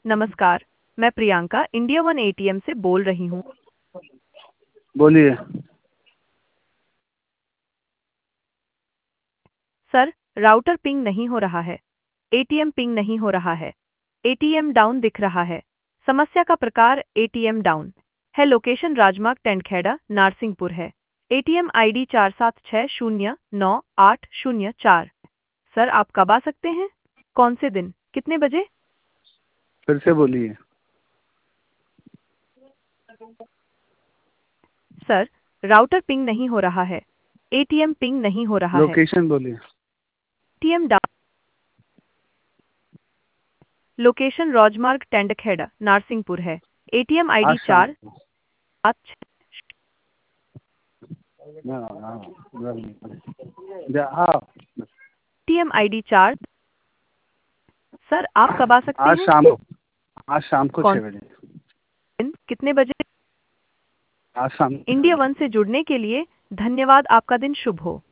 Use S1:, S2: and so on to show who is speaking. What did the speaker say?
S1: नमस्कार, मैं Priyanka India one ATM से बोल रही हूँ।
S2: बोलिए।
S1: सर, राउटर पिंग नहीं हो रहा है। एटीएम पिंग नहीं हो रहा है। एटीएम डाउन दिख रहा है। समस्या का प्रकार एटीएम डाउन है। लोकेशन राजमार्ग टेंडखेड़ा नारसिंहपुर है। ATM ID 47609804। सर, आप कब आ सकते हैं? कौन से दिन, कितने बजे?
S2: फिर से बोलिए।
S1: सर, राउटर पिंग नहीं हो रहा है। एटीएम पिंग नहीं हो रहा है।
S2: लोकेशन बोलिए।
S1: ATM down. लोकेशन राजमार्ग टेंडखेड़ा नारसिंहपुर है। एटीएम
S2: आज
S1: आईडी
S2: शाम
S1: चार
S2: को।
S1: सात
S2: हाँ, हाँ, हाँ।
S1: ATM ID 4। सर, आप कब आ सकते
S2: आज
S1: हैं?
S2: शाम को। आज शाम को
S1: कौन
S2: 6 बजे।
S1: दिन, कितने बजे?
S2: आज शाम को 6
S1: इंडिया
S2: बजे।
S1: वन से जुड़ने के लिए धन्यवाद। आपका दिन शुभ हो।